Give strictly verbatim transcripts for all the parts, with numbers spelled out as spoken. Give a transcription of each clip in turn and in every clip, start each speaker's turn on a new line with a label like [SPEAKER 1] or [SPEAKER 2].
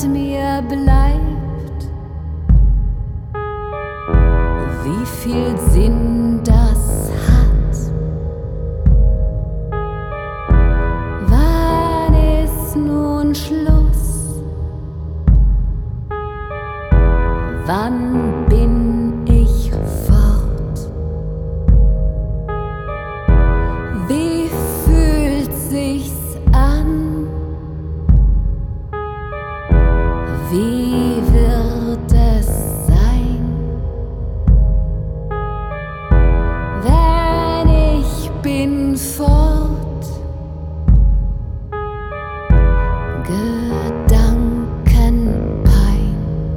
[SPEAKER 1] mit mir bleibt, wie viel Sinn das hat. Wann ist nun Schluss? Wann bin ich fort? Wie fühlt sich's an? Wie wird es sein, wenn ich bin fort? Gedankenpein.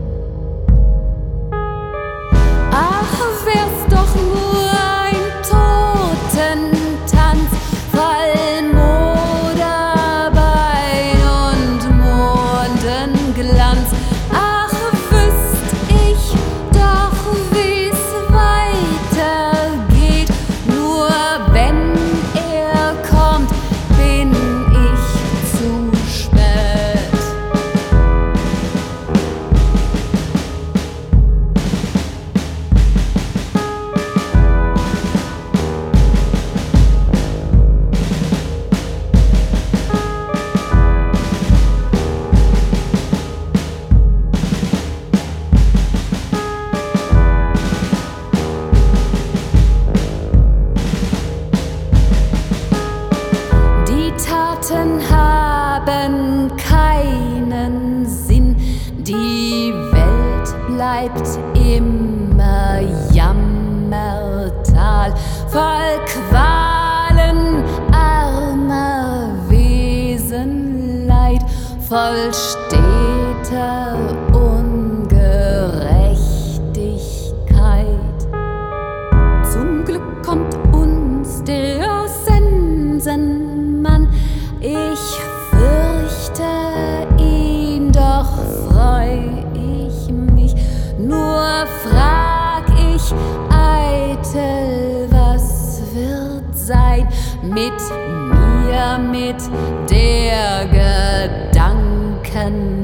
[SPEAKER 1] Ach, wär's doch nur ein Totentanz, voll Moderbein und Mondenglanz. Ach, wüsst ich doch, wie's weitergeht. Nur wenn er kommt, bin ich zu spät. Die Taten haben keinen Sinn, die Welt bleibt immer Jammertal, voll Qualen, armer Wesenleid, voll steter Ungerechtigkeit. Zum Glück kommt uns der Sensenmann, ich fürchte ihn, doch freu ich mich. Nur frag ich eitel, was wird sein mit mir, mit der Gedanken